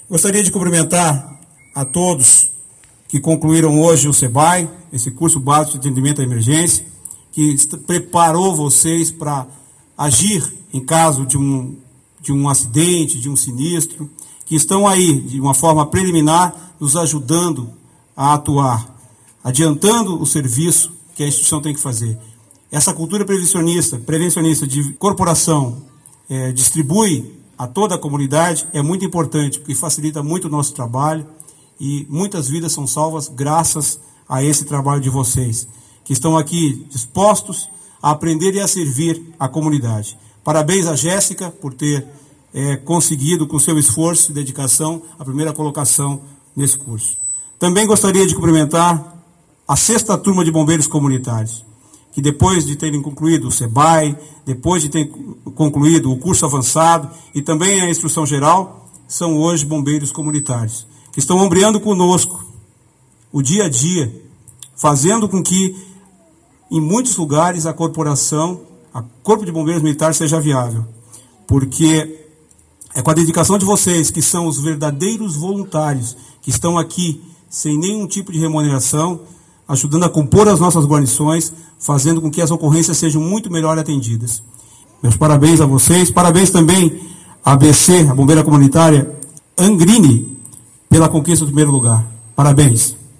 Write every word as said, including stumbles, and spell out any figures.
Gostaria de cumprimentar a todos que concluíram hoje o SEBAI, esse curso básico de atendimento à emergência, que preparou vocês para agir em caso de um, de um acidente, de um sinistro, que estão aí, de uma forma preliminar, nos ajudando a atuar, adiantando o serviço que a instituição tem que fazer. Essa cultura prevencionista, prevencionista de corporação é, distribui a toda a comunidade, é muito importante, porque facilita muito o nosso trabalho e muitas vidas são salvas graças a esse trabalho de vocês, que estão aqui dispostos a aprender e a servir a comunidade. Parabéns a Jéssica por ter é, conseguido, com seu esforço e dedicação, a primeira colocação nesse curso. Também gostaria de cumprimentar a sexta turma de bombeiros comunitários, que depois de terem concluído o SEBAI, depois de terem concluído o curso avançado e também a instrução geral, são hoje bombeiros comunitários, que estão ombreando conosco o dia a dia, fazendo com que, em muitos lugares, a corporação, a Corpo de Bombeiros Militar seja viável. Porque é com a dedicação de vocês, que são os verdadeiros voluntários, que estão aqui sem nenhum tipo de remuneração, ajudando a compor as nossas guarnições, fazendo com que as ocorrências sejam muito melhor atendidas. Meus parabéns a vocês, parabéns também à A B C, a Bombeira Comunitária Angrini, pela conquista do primeiro lugar. Parabéns.